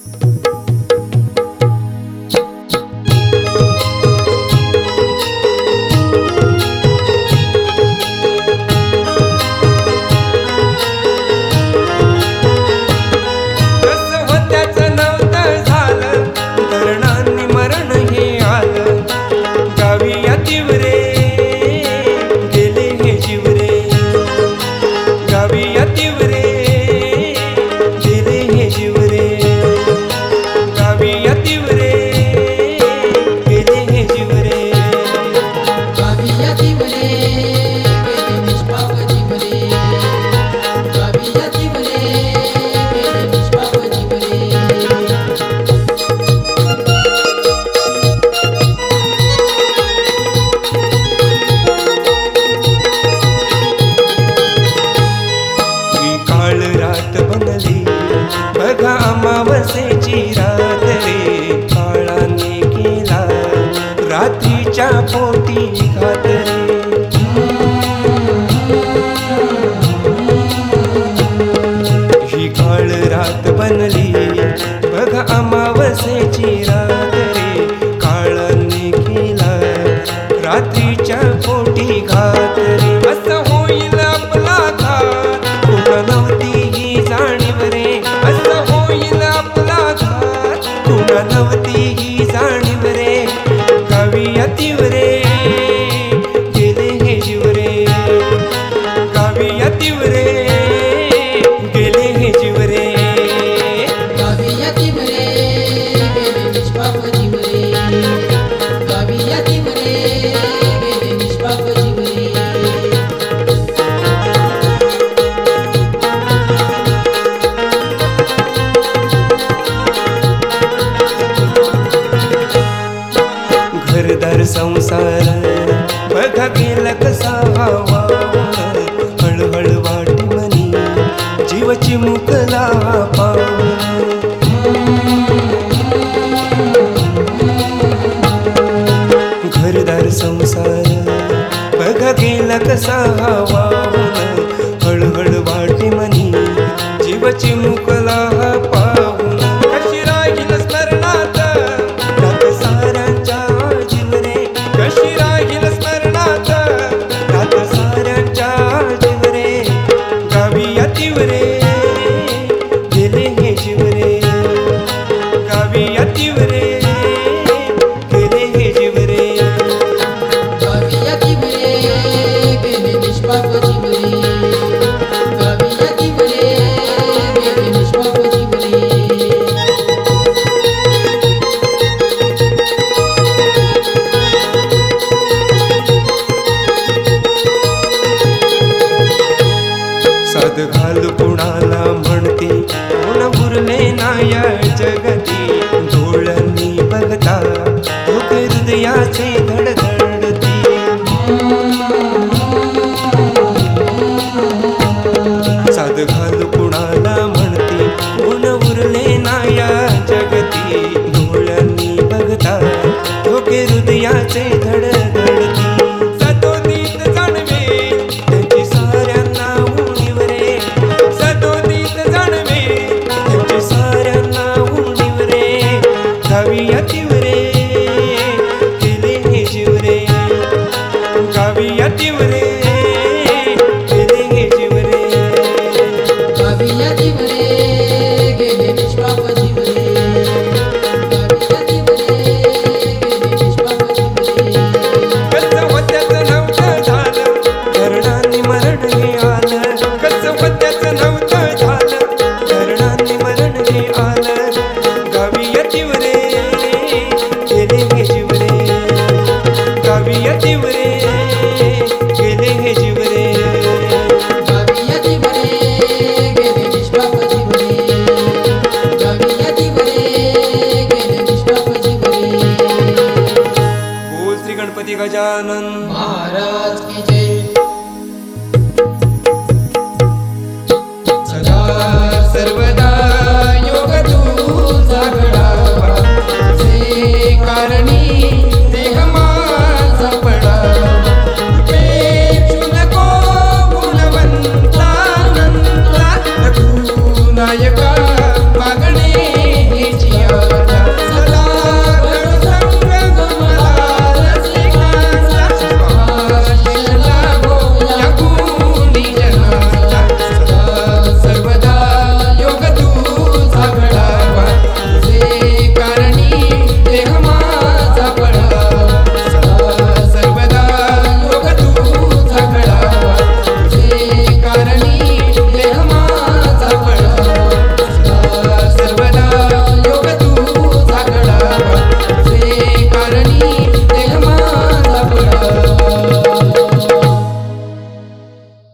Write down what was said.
अमावस्येची रात रे, काळाने केला रात्रीच्या पोटी घात रे. ही काळ रात बनली बघा अमावस्येची रात रे, काळाने केला रात्रीच्या पोटी घात रे. असं होईल आपला घात कुणा नव्हती ही जाणीव रे, असं होईल आपला घात कुणा नव्हती ही जाणीव रे. गावी अतिव रे गेले हे जीव रे, गावी अतिव रे गेले हे जीव रे. गावी अतिव रे गेले निष्पाप जीव रे, गावी अतिव रे गेले निष्पाप जीव रे. घरदार संसार बघा गेला कसा वाहून, हळहळ वाट मनी जीव चिमुकला पाऊन. घरदार संसार बघा गेला कसा वाहून, हळहळ वाट मनी जीव चिमुकला पाऊन. कशी राहील स्मरणात रात साऱ्यांच्या जीव रे, कशी राहील स्मरणात रात साऱ्यांच्या जीव रे. गावी अतिव रे गेले हे जीव रे, गावी अतिव रे गेले हे जीव रे. गावी अतिव रे गेले निष्पाप जीव रे, गावी अतिव रे गेले निष्पाप जीव रे. साध घाल कुणाला म्हणते कोण उरले ना या जगती. डोळ्यांनी बघता धोके हृदयाचे धडधडती. साध घाल कुणाला म्हणते कोण उरले ना या जगती. डोळ्यांनी बघता धोके हृदयाचे धडधडती. सदोदित जाणवे त्यांची साऱ्यांना उणीव रे, सदोदित जाणवे त्यांची साऱ्यांना उणीव रे. गावी अतिव रे गेले हे जीव रे, गावी अतिव रे गेले हे जीव रे. गावी अतिव रे गेले निष्पाप जीव रे, गावी अतिव रे गेले निष्पाप जीव रे. कसं होत्याचं नव्हतं झालं धरणांनी मरण हे आलं, कसं होत्याचं नव्हतं झालं धरणांनी मरण हे आलं. गावी अतिव रे गेले हे जीव रे, गावी अतिव रे गेले हे जीव रे. गावी अतिव रे गेले निष्पाप जीव रे, गावी अतिव रे गेले निष्पाप जीव रे. बोल श्री गणपती गजानन महाराज की जय. सदा सर्वदा योग तुझा घडावा, जे कारणी